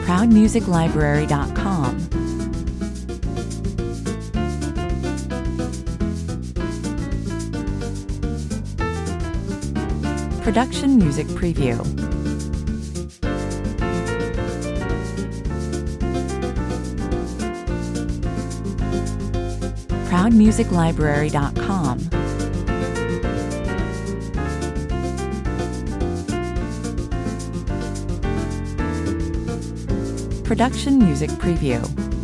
ProudMusicLibrary.com. Production Music Preview. ProudMusicLibrary.com. Production Music Preview.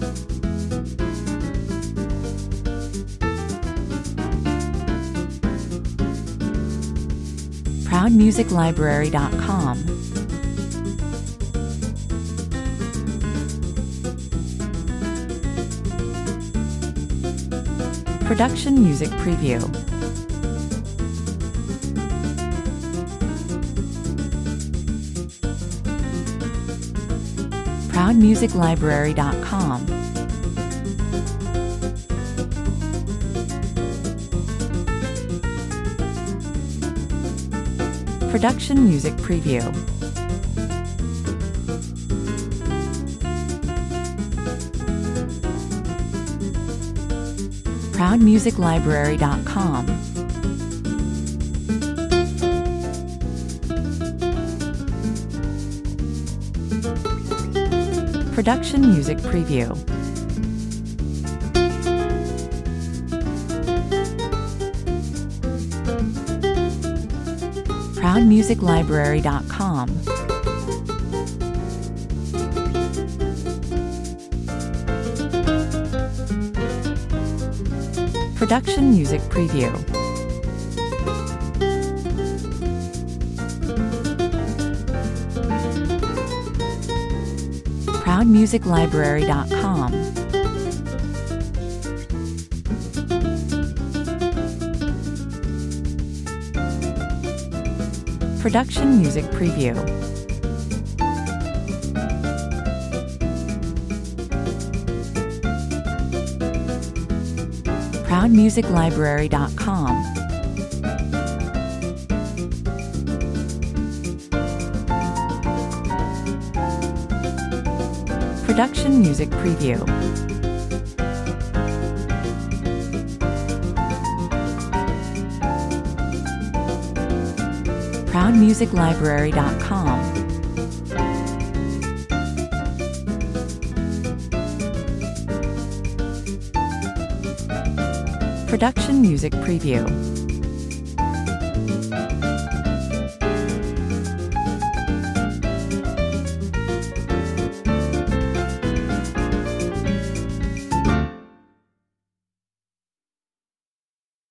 ProudMusicLibrary.com. Production Music Preview. ProudMusicLibrary.com. Production Music Preview. ProudMusicLibrary.com. Production Music Preview. ProudMusicLibrary.com. Production Music Preview. ProudMusicLibrary.com. Production Music Preview. ProudMusicLibrary.com. Production Music Preview. ProudMusicLibrary.com. Production Music Preview.